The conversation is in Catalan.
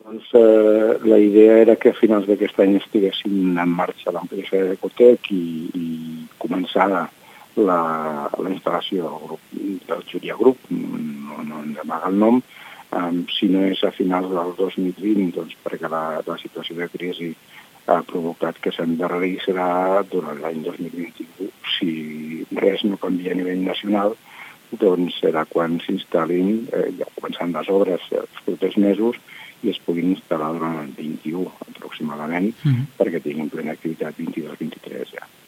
Doncs la idea era que a finals d'aquest any estiguessin en marxa l'ampliació de l'Ecotec i començar la instal·lació del grup, del Júria Group, no ens amaga el nom, si no és a finals del 2020, doncs perquè la situació de crisi ha provocat que s'endarreri serà durant l'any 2021. Si res no canvia a nivell nacional, doncs serà quan s'instal·lin, ja començant les obres els propers mesos, i es puguin instal·lar durant el 21 aproximadament, perquè tinguin plena activitat 22-23 ja.